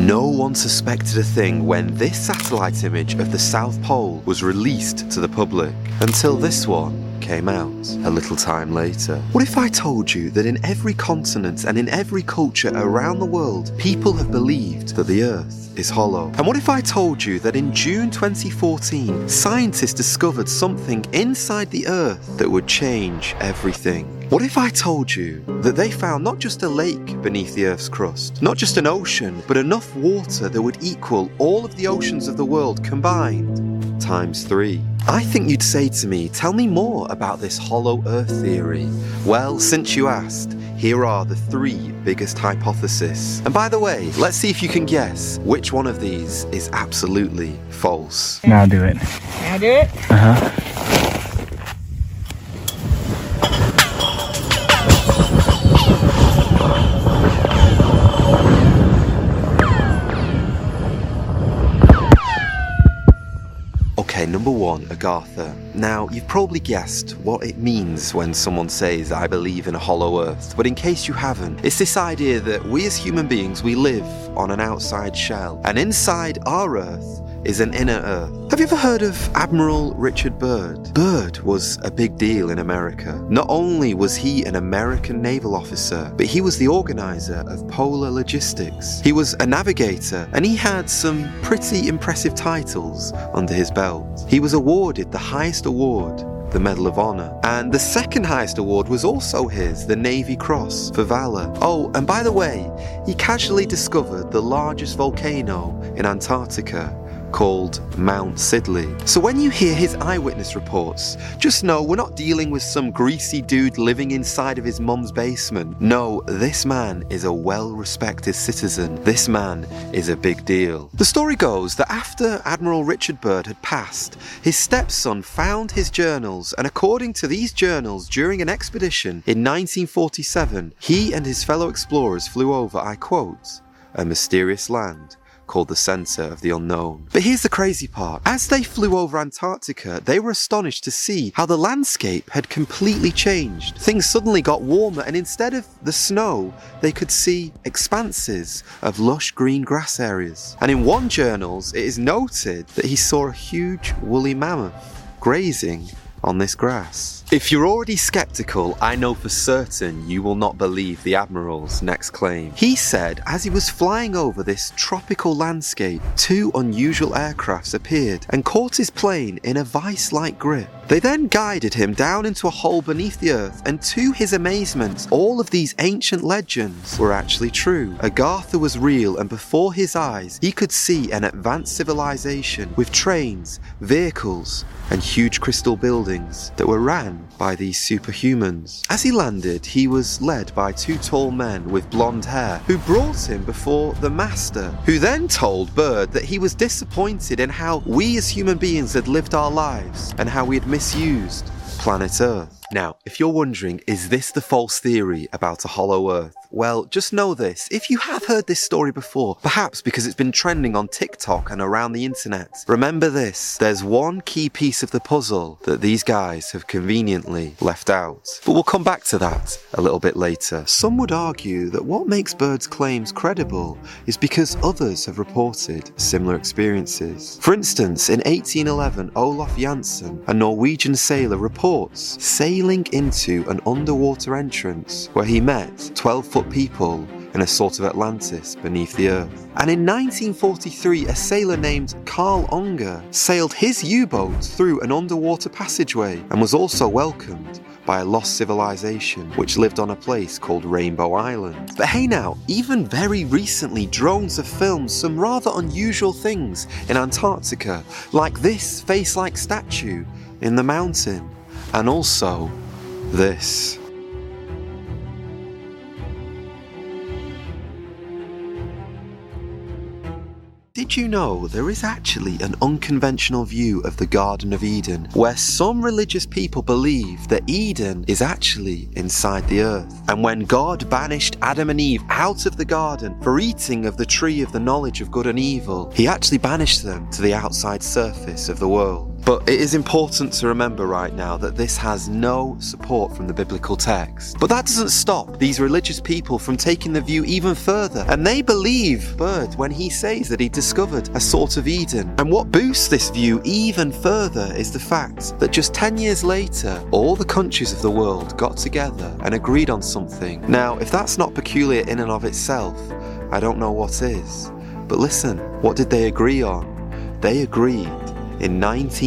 No one suspected a thing when this satellite image of the South Pole was released to the public, until this one came out a little time later. What if I told you that in every continent and in every culture around the world, people have believed that the Earth is hollow? And what if I told you that in June 2014, scientists discovered something inside the Earth that would change everything? What if I told you that they found not just a lake beneath the Earth's crust, not just an ocean, but enough water that would equal all of the oceans of the world combined times 3? I think you'd say to me, tell me more about this hollow Earth theory. Well, since you asked, here are the 3 biggest hypotheses. And by the way, let's see if you can guess which one of these is absolutely false. Now do it. Now do it? Uh-huh. Okay, number 1, Agartha. Now, you've probably guessed what it means when someone says, I believe in a hollow Earth, but in case you haven't, it's this idea that we as human beings, we live on an outside shell, and inside our Earth is an inner Earth. Have you ever heard of Admiral Richard Byrd? Byrd was a big deal in America. Not only was he an American naval officer, but he was the organizer of polar logistics. He was a navigator, and he had some pretty impressive titles under his belt. He was awarded the highest award, the Medal of Honor. And the second highest award was also his, the Navy Cross for Valor. Oh, and by the way, he casually discovered the largest volcano in Antarctica, called Mount Sidley. So when you hear his eyewitness reports, just know we're not dealing with some greasy dude living inside of his mum's basement. No, this man is a well-respected citizen. This man is a big deal. The story goes that after Admiral Richard Byrd had passed, his stepson found his journals, and according to these journals, during an expedition in 1947, he and his fellow explorers flew over, I quote, a mysterious land called the Centre of the Unknown. But here's the crazy part. As they flew over Antarctica, they were astonished to see how the landscape had completely changed. Things suddenly got warmer, and instead of the snow, they could see expanses of lush green grass areas. And in one journals, it is noted that he saw a huge woolly mammoth grazing on this grass. If you're already skeptical, I know for certain you will not believe the Admiral's next claim. He said as he was flying over this tropical landscape, 2 unusual aircrafts appeared and caught his plane in a vice-like grip. They then guided him down into a hole beneath the Earth, and to his amazement, all of these ancient legends were actually true. Agartha was real, and before his eyes, he could see an advanced civilization with trains, vehicles, and huge crystal buildings that were ran by these superhumans. As he landed, he was led by 2 tall men with blonde hair who brought him before the Master, who then told Byrd that he was disappointed in how we as human beings had lived our lives and how we had misused planet Earth. Now, if you're wondering, is this the false theory about a hollow Earth? Well, just know this. If you have heard this story before, perhaps because it's been trending on TikTok and around the internet, remember this. There's one key piece of the puzzle that these guys have conveniently left out. But we'll come back to that a little bit later. Some would argue that what makes Byrd's claims credible is because others have reported similar experiences. For instance, in 1811, Olaf Janssen, a Norwegian sailor, reports sailing into an underwater entrance where he met 12-foot people in a sort of Atlantis beneath the Earth. And in 1943, a sailor named Carl Unger sailed his U-boat through an underwater passageway and was also welcomed by a lost civilization which lived on a place called Rainbow Island. But hey now, even very recently, drones have filmed some rather unusual things in Antarctica, like this face-like statue in the mountain, and also this. Did you know there is actually an unconventional view of the Garden of Eden, where some religious people believe that Eden is actually inside the earth? And when God banished Adam and Eve out of the garden for eating of the tree of the knowledge of good and evil, he actually banished them to the outside surface of the world. But it is important to remember right now that this has no support from the biblical text. But that doesn't stop these religious people from taking the view even further, and they believe Byrd when he says that he discovered a sort of Eden. And what boosts this view even further is the fact that just 10 years later, all the countries of the world got together and agreed on something. Now, if that's not peculiar in and of itself, I don't know what is. But listen, what did they agree on? They agreed in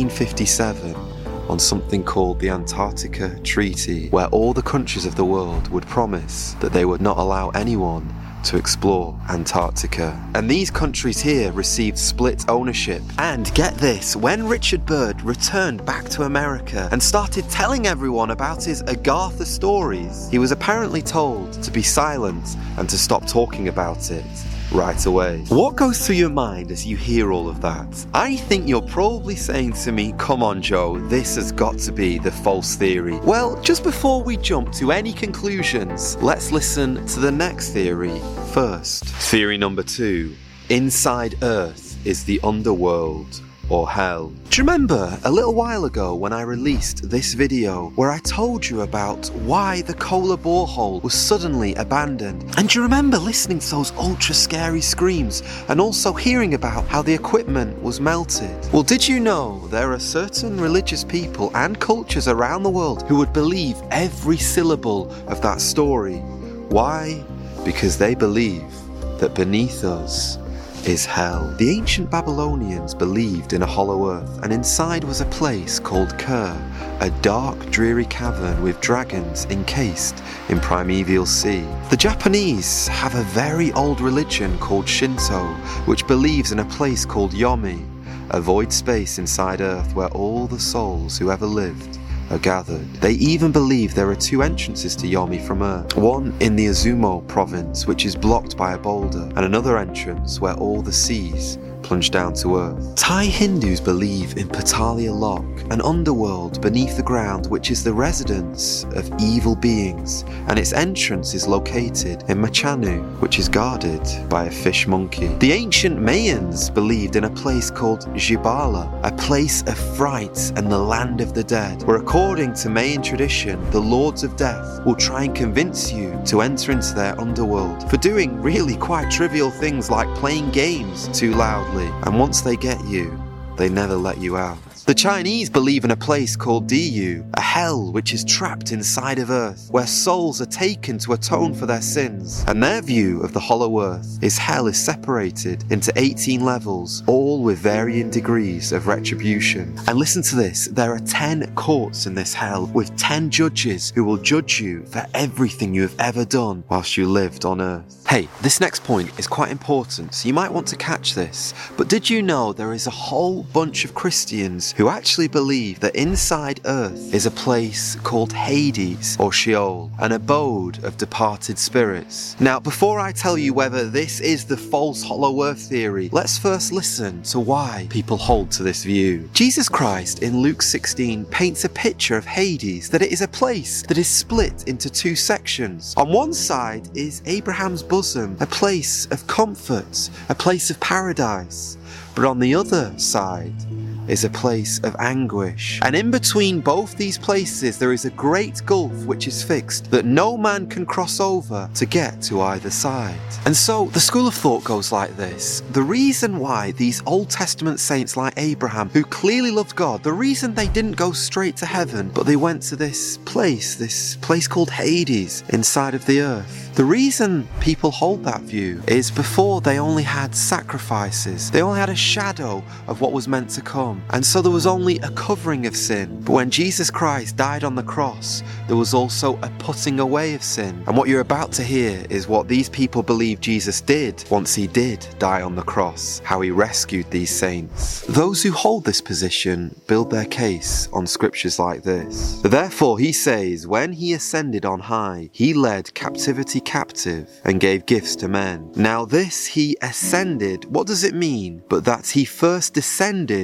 1957 on something called the Antarctica Treaty, where all the countries of the world would promise that they would not allow anyone to explore Antarctica. And these countries here received split ownership. And get this, when Richard Byrd returned back to America and started telling everyone about his Agartha stories, he was apparently told to be silent and to stop talking about it right away. What goes through your mind as you hear all of that? I think you're probably saying to me, come on Joe, this has got to be the false theory. Well, just before we jump to any conclusions, let's listen to the next theory first. Theory number 2. Inside Earth is the underworld, or hell. Do you remember a little while ago when I released this video where I told you about why the Kola borehole was suddenly abandoned? And do you remember listening to those ultra scary screams and also hearing about how the equipment was melted? Well, did you know there are certain religious people and cultures around the world who would believe every syllable of that story? Why? Because they believe that beneath us is hell. The ancient Babylonians believed in a hollow earth, and inside was a place called Kher, a dark, dreary cavern with dragons encased in primeval sea. The Japanese have a very old religion called Shinto, which believes in a place called Yomi, a void space inside earth where all the souls who ever lived are gathered. They even believe there are 2 entrances to Yomi from Earth. One in the Izumo province, which is blocked by a boulder, and another entrance where all the seas plunge down to Earth. Thai Hindus believe in Patalia Lock, an underworld beneath the ground which is the residence of evil beings, and its entrance is located in Machanu, which is guarded by a fish monkey. The ancient Mayans believed in a place called Jibala, a place of fright and the land of the dead, where according to Mayan tradition, the lords of death will try and convince you to enter into their underworld for doing really quite trivial things like playing games too loudly. And once they get you, they never let you out. The Chinese believe in a place called Diyu, a hell which is trapped inside of Earth, where souls are taken to atone for their sins. And their view of the hollow Earth is hell is separated into 18 levels, all with varying degrees of retribution. And listen to this, there are 10 courts in this hell, with 10 judges who will judge you for everything you have ever done whilst you lived on Earth. Hey, this next point is quite important, so you might want to catch this. But did you know there is a whole bunch of Christians who actually believe that inside Earth is a place called Hades, or Sheol, an abode of departed spirits? Now, before I tell you whether this is the false hollow earth theory, let's first listen to why people hold to this view. Jesus Christ in Luke 16 paints a picture of Hades, that it is a place that is split into 2 sections. On one side is Abraham's bosom, a place of comfort, a place of paradise. But on the other side is a place of anguish. And in between both these places there is a great gulf which is fixed, that no man can cross over to get to either side. And so the school of thought goes like this. The reason why these Old Testament saints like Abraham, who clearly loved God, the reason they didn't go straight to heaven, but they went to this place called Hades inside of the earth. The reason people hold that view is before they only had sacrifices. They only had a shadow of what was meant to come. And so there was only a covering of sin. But when Jesus Christ died on the cross, there was also a putting away of sin. And what you're about to hear is what these people believe Jesus did once he did die on the cross, how he rescued these saints. Those who hold this position build their case on scriptures like this. Therefore, he says, when he ascended on high, he led captivity captive and gave gifts to men. Now this he ascended, what does it mean? But that he first descended into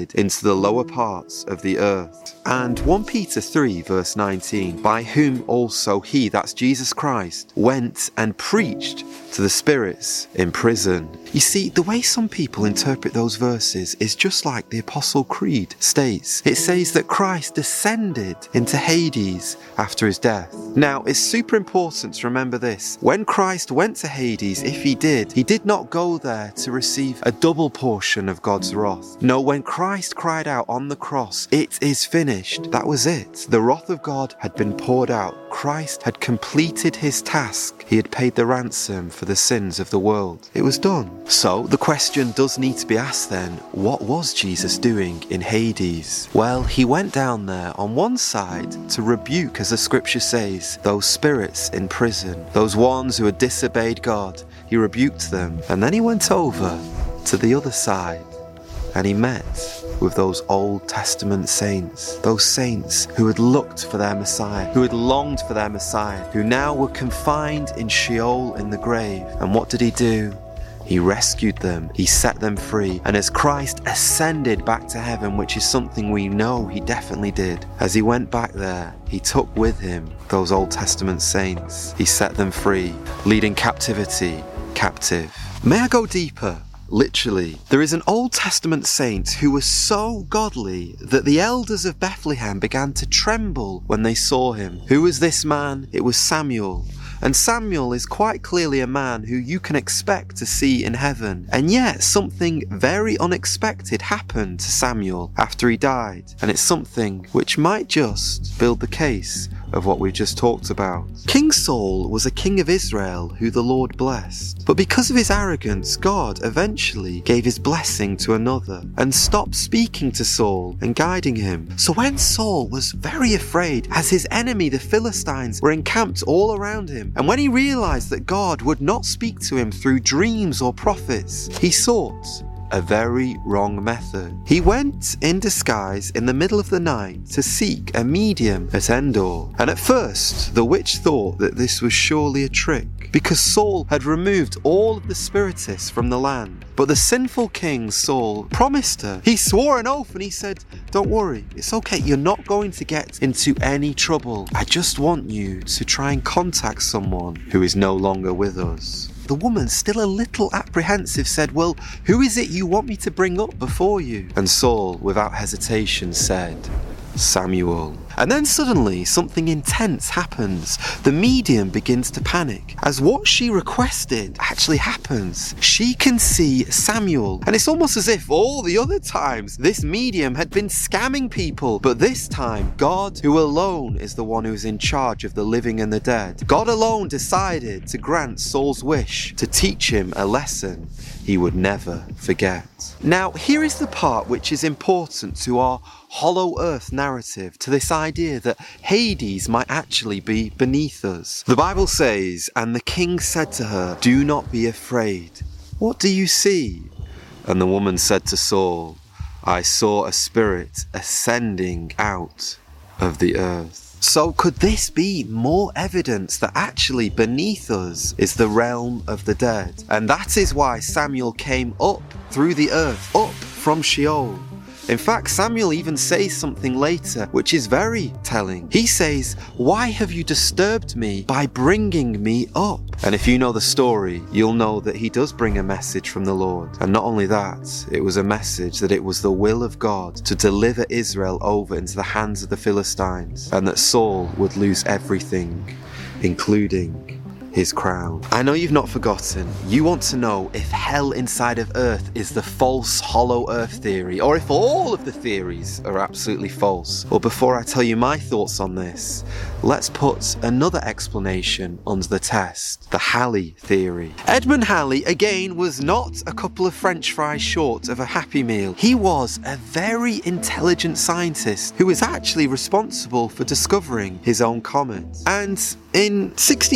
the lower parts of the earth. And 1 Peter 3 verse 19, by whom also he, that's Jesus Christ, went and preached to the spirits in prison. You see, the way some people interpret those verses is just like the Apostle Creed states. It says that Christ descended into Hades after his death. Now, it's super important to remember this. When Christ went to Hades, if he did not go there to receive a double portion of God's wrath. No, when Christ cried out on the cross, "It is finished," that was it. The wrath of God had been poured out. Christ had completed his task. He had paid the ransom for the sins of the world. It was done. So the question does need to be asked then, what was Jesus doing in Hades? Well, he went down there on one side to rebuke, as the scripture says, those spirits in prison, those ones who had disobeyed God. He rebuked them, and then he went over to the other side and he met with those Old Testament saints, those saints who had looked for their Messiah, who had longed for their Messiah, who now were confined in Sheol in the grave. And what did he do? He rescued them, he set them free, and as Christ ascended back to heaven, which is something we know he definitely did, as he went back there, he took with him those Old Testament saints. He set them free, leading captivity captive. May I go deeper? Literally, there is an Old Testament saint who was so godly that the elders of Bethlehem began to tremble when they saw him. Who was this man? It was Samuel. And Samuel is quite clearly a man who you can expect to see in heaven. And yet something very unexpected happened to Samuel after he died. And it's something which might just build the case of what we've just talked about. King Saul was a king of Israel who the Lord blessed. But because of his arrogance, God eventually gave his blessing to another and stopped speaking to Saul and guiding him. So when Saul was very afraid, as his enemy the Philistines were encamped all around him, and when he realized that God would not speak to him through dreams or prophets, he sought a very wrong method. He went in disguise in the middle of the night to seek a medium at Endor. And at first, the witch thought that this was surely a trick, because Saul had removed all of the spiritists from the land. But the sinful king Saul promised her. He swore an oath and he said, "Don't worry, it's okay, you're not going to get into any trouble. I just want you to try and contact someone who is no longer with us." The woman, still a little apprehensive, said, "Well, who is it you want me to bring up before you?" And Saul, without hesitation, said, "Samuel." And then suddenly something intense happens. The medium begins to panic as what she requested actually happens. She can see Samuel, and it's almost as if all the other times this medium had been scamming people, but this time God, who alone is the one who is in charge of the living and the dead, God alone decided to grant Saul's wish to teach him a lesson he would never forget. Now, here is the part which is important to our hollow earth narrative, to this idea that Hades might actually be beneath us. The Bible says, "And the king said to her, 'Do not be afraid. What do you see?' And the woman said to Saul, 'I saw a spirit ascending out of the earth.'" So could this be more evidence that actually beneath us is the realm of the dead? And that is why Samuel came up through the earth, up from Sheol. In fact, Samuel even says something later which is very telling. He says, "Why have you disturbed me by bringing me up?" And if you know the story, you'll know that he does bring a message from the Lord. And not only that, it was a message that it was the will of God to deliver Israel over into the hands of the Philistines, and that Saul would lose everything, including his crown. I know you've not forgotten. You want to know if hell inside of earth is the false hollow earth theory, or if all of the theories are absolutely false. Well, before I tell you my thoughts on this, let's put another explanation under the test, the Halley theory. Edmund Halley, again, was not a couple of French fries short of a Happy Meal. He was a very intelligent scientist who was actually responsible for discovering his own comet. And in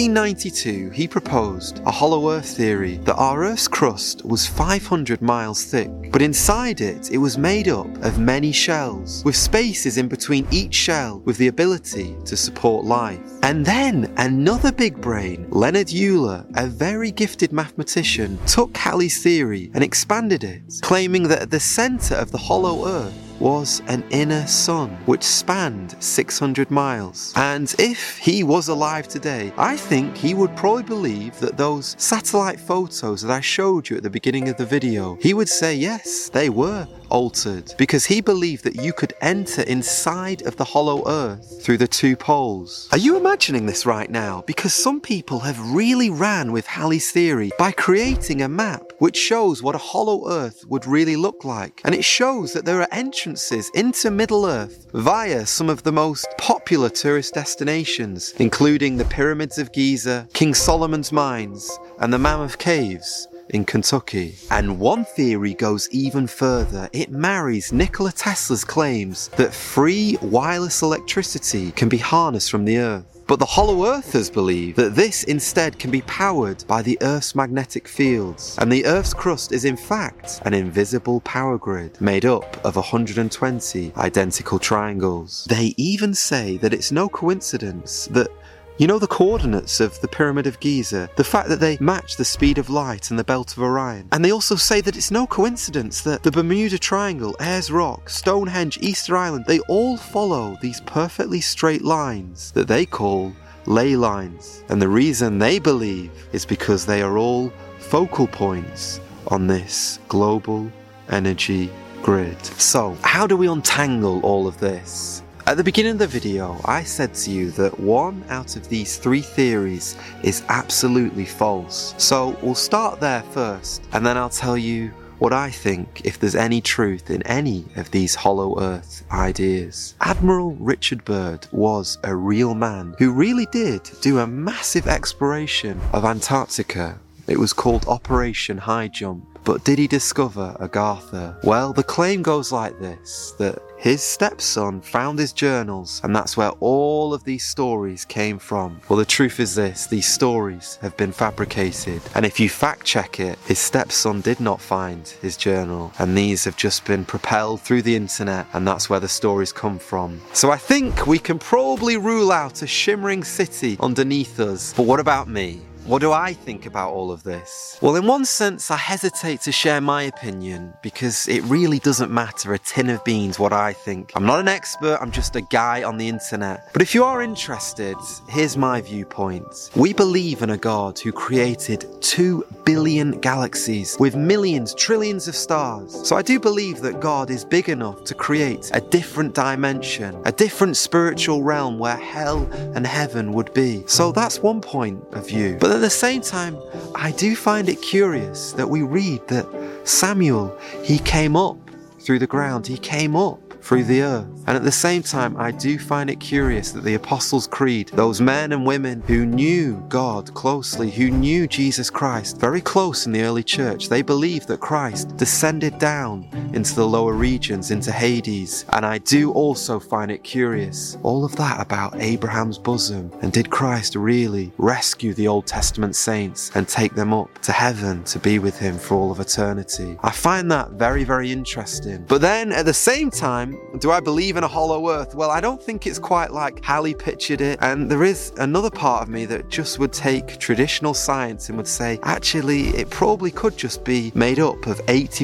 1692, he proposed a hollow earth theory that our Earth's crust was 500 miles thick, but inside it was made up of many shells, with spaces in between each shell with the ability to support life. And then another big brain, Leonard Euler, a very gifted mathematician, took Halley's theory and expanded it, claiming that at the centre of the hollow Earth was an inner sun which spanned 600 miles. And if he was alive today, I think he would probably believe that those satellite photos that I showed you at the beginning of the video, he would say yes, they were altered, because he believed that you could enter inside of the hollow earth through the two poles. Are you imagining this right now? Because some people have really ran with Halley's theory by creating a map which shows what a hollow earth would really look like. And it shows that there are entrances into Middle Earth via some of the most popular tourist destinations, including the Pyramids of Giza, King Solomon's Mines, and the Mammoth Caves in Kentucky. And one theory goes even further. It marries Nikola Tesla's claims that free wireless electricity can be harnessed from the Earth. But the Hollow Earthers believe that this instead can be powered by the Earth's magnetic fields, and the Earth's crust is in fact an invisible power grid made up of 120 identical triangles. They even say that it's no coincidence that the coordinates of the Pyramid of Giza, the fact that they match the speed of light and the Belt of Orion. And they also say that it's no coincidence that the Bermuda Triangle, Ayers Rock, Stonehenge, Easter Island, they all follow these perfectly straight lines that they call ley lines. And the reason they believe is because they are all focal points on this global energy grid. So, how do we untangle all of this? At the beginning of the video, I said to you that one out of these three theories is absolutely false. So we'll start there first, and then I'll tell you what I think, if there's any truth in any of these hollow earth ideas. Admiral Richard Byrd was a real man who really did do a massive exploration of Antarctica. It was called Operation High Jump. But did he discover Agartha? Well, the claim goes like this, that his stepson found his journals, and that's where all of these stories came from. Well, the truth is this, these stories have been fabricated. And if you fact check it, his stepson did not find his journal, and these have just been propelled through the internet, and that's where the stories come from. So I think we can probably rule out a shimmering city underneath us. But what about me? What do I think about all of this? Well, in one sense, I hesitate to share my opinion because it really doesn't matter a tin of beans what I think. I'm not an expert, I'm just a guy on the internet. But if you are interested, here's my viewpoint. We believe in a God who created 2 billion galaxies with millions, trillions of stars. So I do believe that God is big enough to create a different dimension, a different spiritual realm where hell and heaven would be. So that's one point of view. But at the same time, I do find it curious that we read that Samuel, he came up through the ground, he came up through the earth. And at the same time, I do find it curious that the Apostles' Creed, those men and women who knew God closely, who knew Jesus Christ very close in the early church, they believed that Christ descended down into the lower regions, into Hades. And I do also find it curious, all of that about Abraham's bosom. And did Christ really rescue the Old Testament saints and take them up to heaven to be with him for all of eternity? I find that very, very interesting. But then at the same time, do I believe in a hollow earth? Well, I don't think it's quite like Halley pictured it. And there is another part of me that just would take traditional science and would say, actually, it probably could just be made up of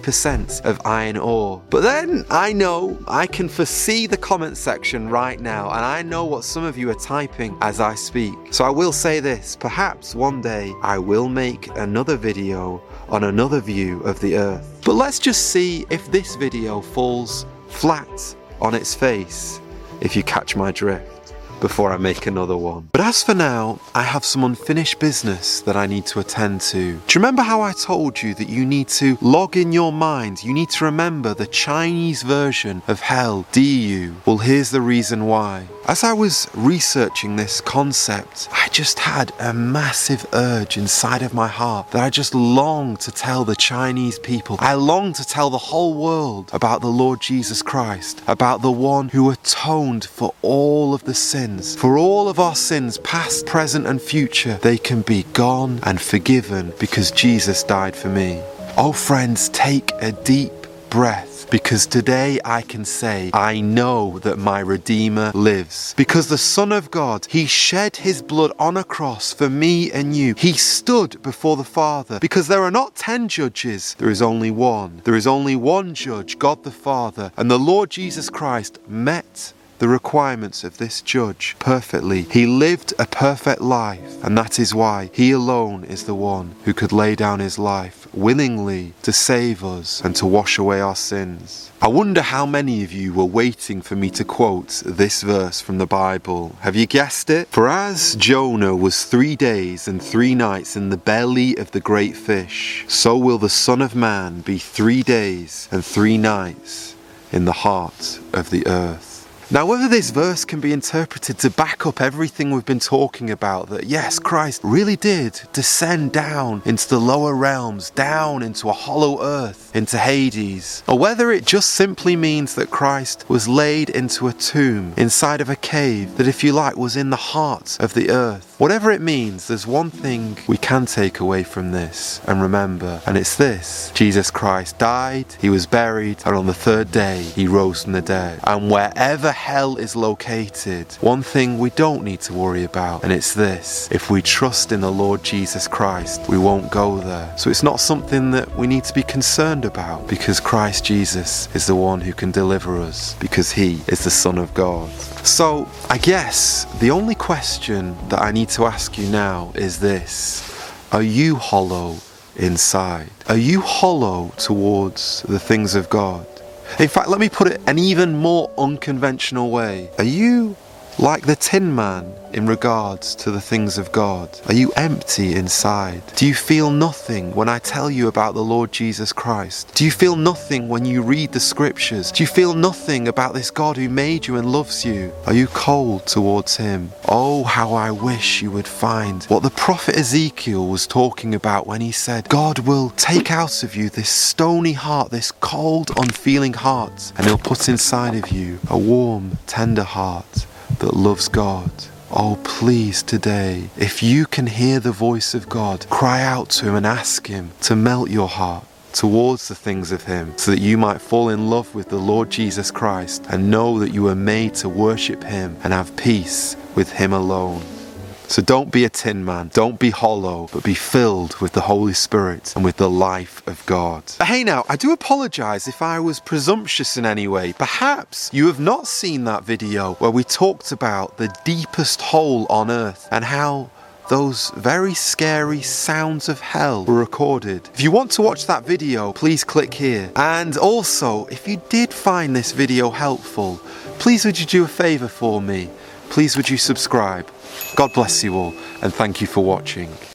80% of iron ore. But then I know I can foresee the comment section right now, and I know what some of you are typing as I speak. So I will say this, perhaps one day I will make another video on another view of the earth. But let's just see if this video falls flat on its face, if you catch my drift, before I make another one. But as for now, I have some unfinished business that I need to attend to. Do you remember how I told you that you need to log in your mind? You need to remember the Chinese version of hell, DU. Well, here's the reason why. As I was researching this concept, I just had a massive urge inside of my heart that I just longed to tell the Chinese people. I longed to tell the whole world about the Lord Jesus Christ, about the one who atoned for all of the sins. For all of our sins, past, present and future, they can be gone and forgiven because Jesus died for me. Oh friends, take a deep breath, because today I can say, I know that my Redeemer lives. Because the Son of God, he shed his blood on a cross for me and you. He stood before the Father. Because there are not 10 judges, there is only one. There is only one judge, God the Father. And the Lord Jesus Christ met the requirements of this judge perfectly. He lived a perfect life, and that is why he alone is the one who could lay down his life willingly to save us and to wash away our sins. I wonder how many of you were waiting for me to quote this verse from the Bible. Have you guessed it? For as Jonah was 3 days and 3 nights in the belly of the great fish, so will the Son of Man be 3 days and 3 nights in the heart of the earth. Now, whether this verse can be interpreted to back up everything we've been talking about, that yes, Christ really did descend down into the lower realms, down into a hollow earth, into Hades, or whether it just simply means that Christ was laid into a tomb inside of a cave that, if you like, was in the heart of the earth. Whatever it means, there's one thing we can take away from this and remember, and it's this: Jesus Christ died, he was buried, and on the 3rd day he rose from the dead. And wherever hell is located, one thing we don't need to worry about, and it's this: if we trust in the Lord Jesus Christ, we won't go there. So it's not something that we need to be concerned about, because Christ Jesus is the one who can deliver us, because he is the Son of God. So I guess the only question that I need to ask you now is this: are you hollow inside? Are you hollow towards the things of God? In fact, let me put it an even more unconventional way. Are you like the Tin Man in regards to the things of God? Are you empty inside? Do you feel nothing when I tell you about the Lord Jesus Christ? Do you feel nothing when you read the scriptures? Do you feel nothing about this God who made you and loves you? Are you cold towards him? Oh, how I wish you would find what the prophet Ezekiel was talking about when he said, God will take out of you this stony heart, this cold, unfeeling heart, and he'll put inside of you a warm, tender heart that loves God. Oh, please today, if you can hear the voice of God, cry out to him and ask him to melt your heart towards the things of him, so that you might fall in love with the Lord Jesus Christ and know that you were made to worship him and have peace with him alone. So don't be a tin man, don't be hollow, but be filled with the Holy Spirit and with the life of God. But hey now, I do apologise if I was presumptuous in any way. Perhaps you have not seen that video where we talked about the deepest hole on earth and how those very scary sounds of hell were recorded. If you want to watch that video, please click here. And also, if you did find this video helpful, please would you do a favour for me? Please would you subscribe? God bless you all, and thank you for watching.